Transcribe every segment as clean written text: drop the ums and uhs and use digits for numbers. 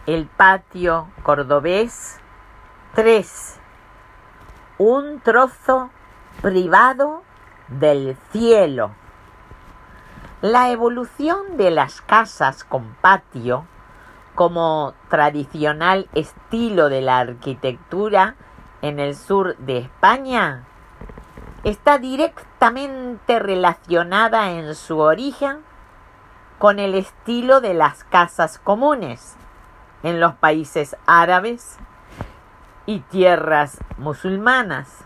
El patio cordobés. 3. Un trozo privado del cielo. La evolución de las casas con patio como tradicional estilo de la arquitectura en el sur de España está directamente relacionada en su origen con el estilo de las casas comunes en los países árabes y tierras musulmanas.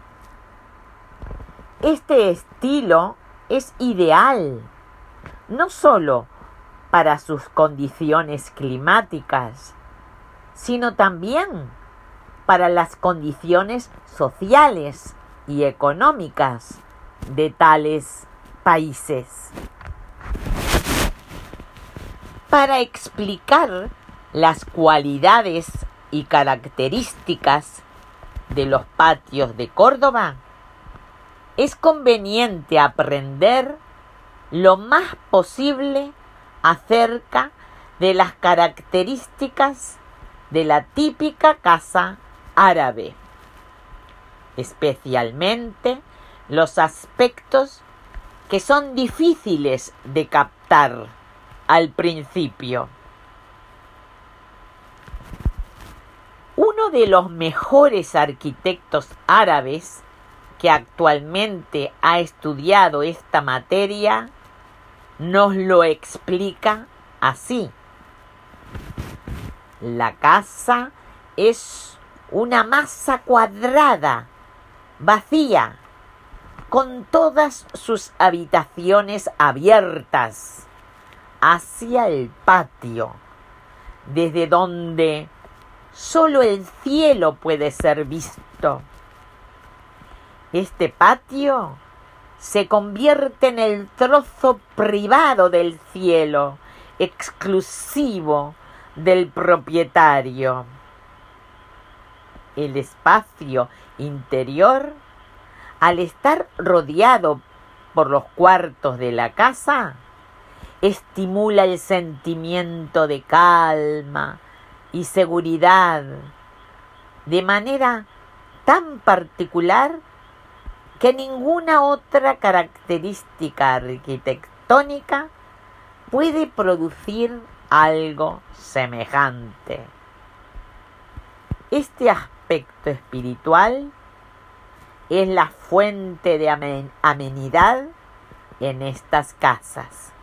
Este estilo es ideal no solo para sus condiciones climáticas, sino también para las condiciones sociales y económicas de tales países. Para explicar las cualidades y características de los patios de Córdoba, es conveniente aprender lo más posible acerca de las características de la típica casa árabe, especialmente los aspectos que son difíciles de captar al principio. Uno de los mejores arquitectos árabes que actualmente ha estudiado esta materia nos lo explica así. La casa es una masa cuadrada, vacía, con todas sus habitaciones abiertas hacia el patio, desde donde solo el cielo puede ser visto. Este patio se convierte en el trozo privado del cielo, exclusivo del propietario. El espacio interior, al estar rodeado por los cuartos de la casa, estimula el sentimiento de calma y seguridad de manera tan particular que ninguna otra característica arquitectónica puede producir algo semejante. Este aspecto espiritual es la fuente de amenidad en estas casas.